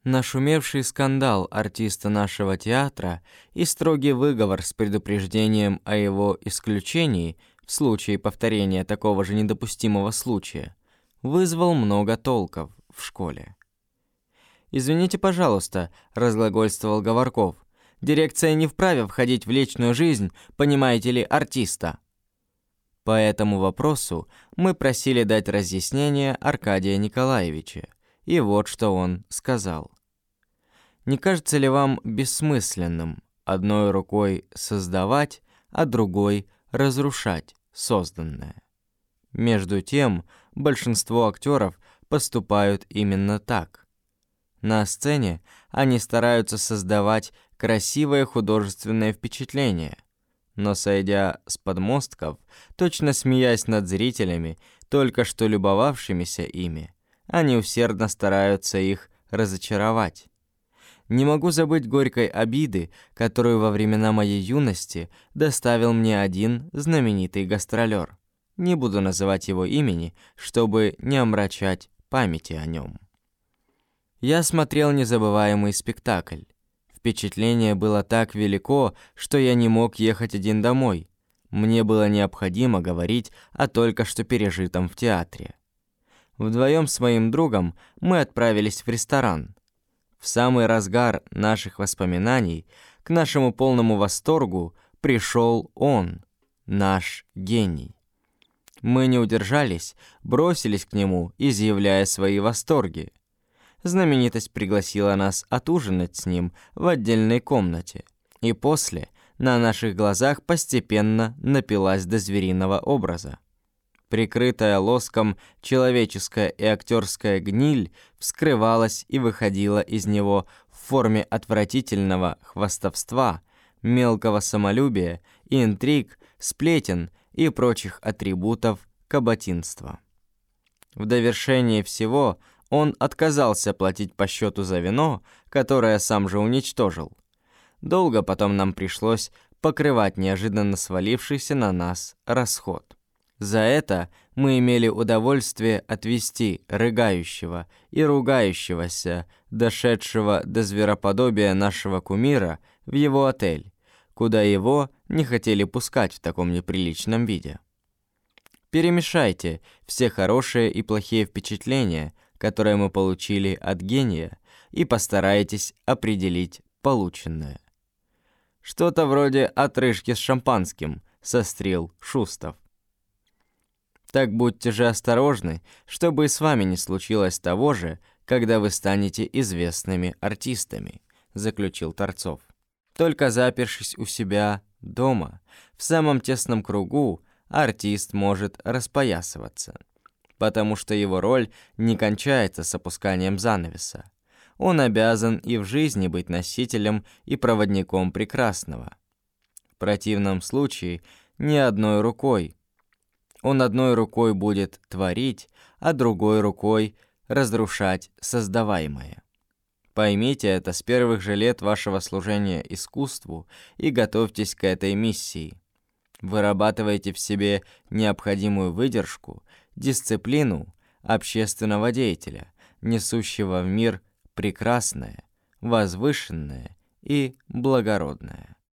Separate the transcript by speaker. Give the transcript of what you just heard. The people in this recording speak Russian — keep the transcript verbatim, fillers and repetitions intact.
Speaker 1: Нашумевший скандал артиста нашего театра и строгий выговор с предупреждением о его исключении в случае повторения такого же недопустимого случая вызвал много толков в школе. «Извините, пожалуйста», — разглагольствовал Говорков, «дирекция не вправе входить в личную жизнь, понимаете ли, артиста». По этому вопросу мы просили дать разъяснение Аркадия Николаевича, и вот что он сказал. «Не кажется ли вам бессмысленным одной рукой создавать, а другой разрушать созданное? Между тем, большинство актеров поступают именно так. На сцене они стараются создавать красивое художественное впечатление, но, сойдя с подмостков, точно смеясь над зрителями, только что любовавшимися ими, они усердно стараются их разочаровать. Не могу забыть горькой обиды, которую во времена моей юности доставил мне один знаменитый гастролер. Не буду называть его имени, чтобы не омрачать памяти о нем. Я смотрел незабываемый спектакль. Впечатление было так велико, что я не мог ехать один домой. Мне было необходимо говорить о только что пережитом в театре. Вдвоем с моим другом мы отправились в ресторан. В самый разгар наших воспоминаний, к нашему полному восторгу, пришел он, наш гений. Мы не удержались, бросились к нему, изъявляя свои восторги. Знаменитость пригласила нас отужинать с ним в отдельной комнате, и после на наших глазах постепенно напилась до звериного образа. Прикрытая лоском человеческая и актерская гниль вскрывалась и выходила из него в форме отвратительного хвастовства, мелкого самолюбия, интриг, сплетен и прочих атрибутов каботинства. В довершение всего он отказался платить по счету за вино, которое сам же уничтожил. Долго потом нам пришлось покрывать неожиданно свалившийся на нас расход. За это мы имели удовольствие отвести рыгающего и ругающегося, дошедшего до звероподобия нашего кумира, в его отель, куда его не хотели пускать в таком неприличном виде. Перемешайте все хорошие и плохие впечатления, которые мы получили от гения, и постарайтесь определить полученное. Что-то вроде отрыжки с шампанским, сострил Шустов. Так будьте же осторожны, чтобы и с вами не случилось того же, когда вы станете известными артистами, заключил Торцов. Только запершись у себя дома, в самом тесном кругу, артист может распоясываться, потому что его роль не кончается с опусканием занавеса. Он обязан и в жизни быть носителем и проводником прекрасного. В противном случае ни одной рукой. Он одной рукой будет творить, а другой рукой разрушать создаваемое. Поймите это с первых же лет вашего служения искусству и готовьтесь к этой миссии. Вырабатывайте в себе необходимую выдержку, дисциплину общественного деятеля, несущего в мир прекрасное, возвышенное и благородное.